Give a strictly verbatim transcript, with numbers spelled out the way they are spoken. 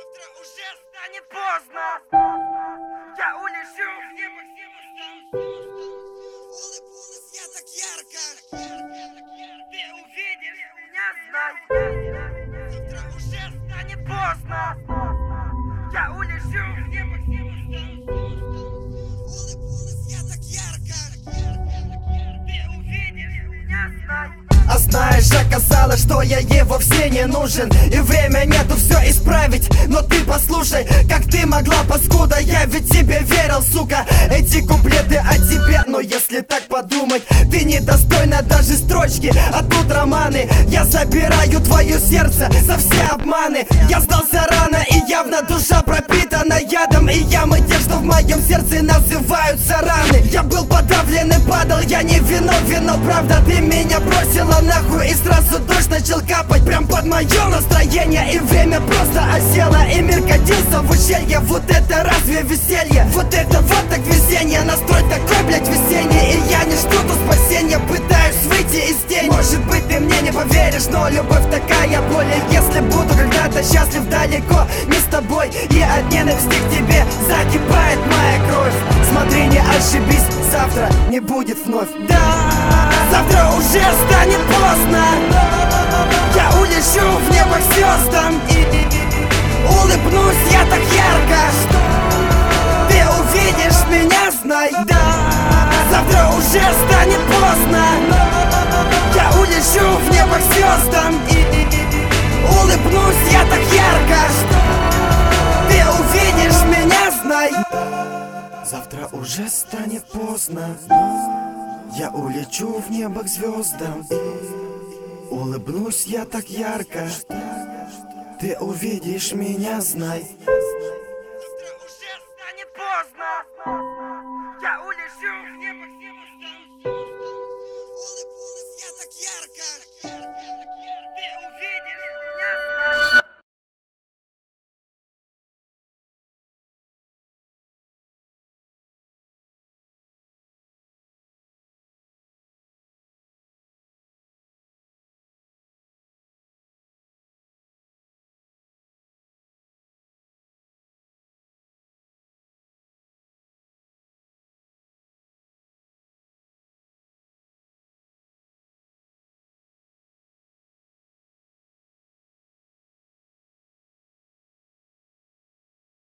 Завтра уже станет поздно. Я улечу в небо, улыбнулась я так ярко. Ты увидишь меня, знай. Завтра уже станет поздно. Я улечу в небо, улыбнулась я так ярко. Ты увидишь меня, знай. А знаешь, оказалось, что я ей вовсе не нужен. И время нету все исправить. Но ты послушай, как ты могла, паскуда. Я ведь тебе верил, сука. Эти куплеты о тебе. Но если так подумать, ты недостойна даже строчки. А тут романы. Я забираю твое сердце за все обманы. Я сдался рано, и явно душа пропитана ядом. И ямы те, что в моем сердце называются раны. Я был подавлен и падал, я не виновен. Но правда, ты меня бросила нахуй, и сразу дождь начал капать прям под мое настроение. И время просто осело, и мир катился в ущелье. Вот это разве веселье? Вот это вот так везение. Настрой такой, блять, весенний. И я не жду тут спасения, пытаюсь выйти из тени. Может быть, ты мне не поверишь, но любовь такая боль. И если буду когда-то счастлив далеко не с тобой, и от ненависти к тебе закипает моя кровь. Смотри, не ошибись, завтра не будет вновь. Да, завтра уже станет поздно. Я улечу в небо к звездам и улыбнусь я так ярко, что ты увидишь меня, знай. Да, завтра уже станет поздно. Я улечу в небо к звездам и улыбнусь я так ярко, что ты увидишь меня, знай. Завтра уже станет поздно. Я улечу в небо к звездам и улыбнусь я так ярко. Ты увидишь меня, знай. Завтра уже станет поздно. Я улечу в небо, улыбнулась я так ярко.